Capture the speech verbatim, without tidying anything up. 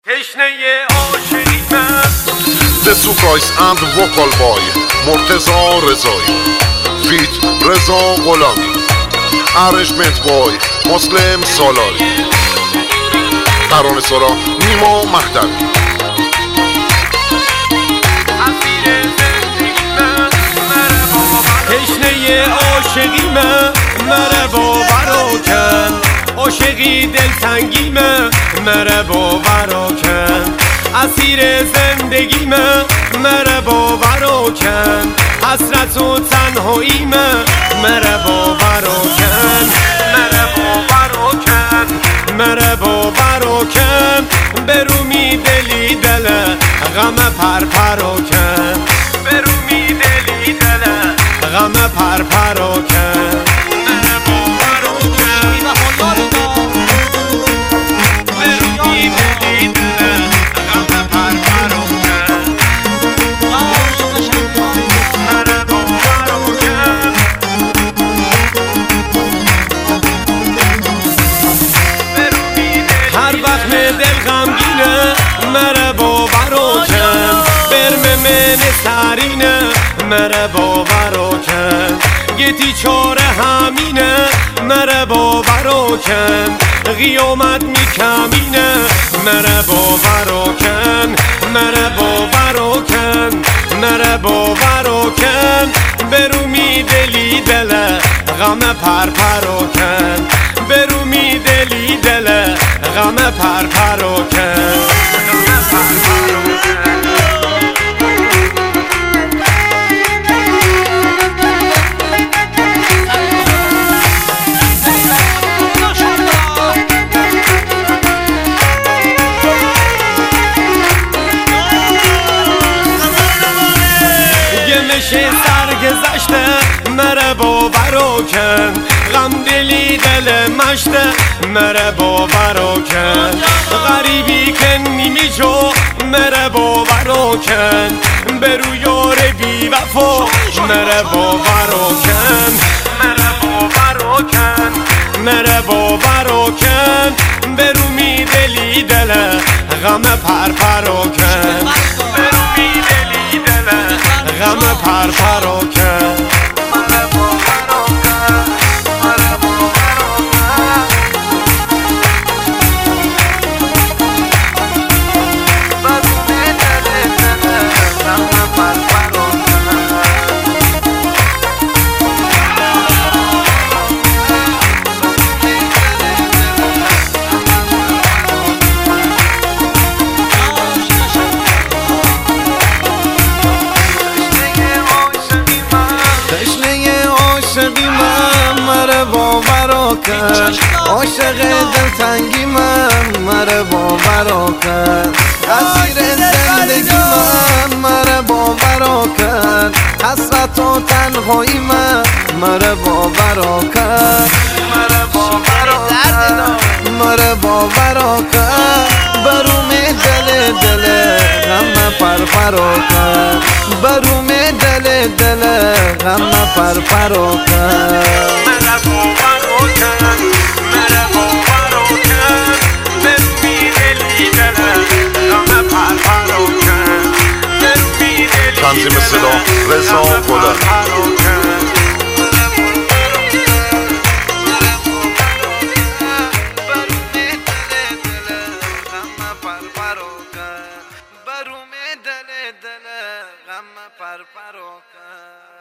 تشنه عاشقیمه. The Surprise and Vocal Boy مرتضی رضایی فیت رضا غلامی Arrangement Boy مسلم سالاری ترانه سرا نیما مهدوی. تشنه عاشقیمه مره باورو کن، عاشقی دلتنگیمه مره باورو کن، اسیر زندگیمه مره باورو کن، حسرت و تنهاییمه مره باورو کن، مره باورو کن، مره باورو کن، برومی دلی دله غم پر پرو کن، برومی دلی دله غم پر پرو کن. دل غمگینه مره باورو کن، برم من سرینه مره باورو کن، گیتی چاره همینه مره باورو کن، قیامت میکمینه مره باورو کن، مره باورو کن، مره باورو کن، برومی دلی دله غم پر پرو کن، برومی دلی دله غم پر پرو کن، غم پر پرو کن. گمشه سرگذشته مره باورو کن، غم دلی دل مشته مره باورو کن، غریبی که نیمی جو مره باورو کن، برو یار بی وفا مره باورو کن، مره باورو کن، مره باورو کن، برو می دلی دل غم پر پرو کن، برو می دلی دل غم پر پرو کن. عاشق دلتنگی من مره باورو کن، اسیر زندگی من مره باورو کن، حسرت و تنهایی من مره باورو کن، مره باورو کن، مره باورو کن، برومی دل دل غم پر پرو کن، برومی دل دل غم پر پرو کن. تنظیم صدا رضا غلامی. بروم دل دل غم پر پرو کن.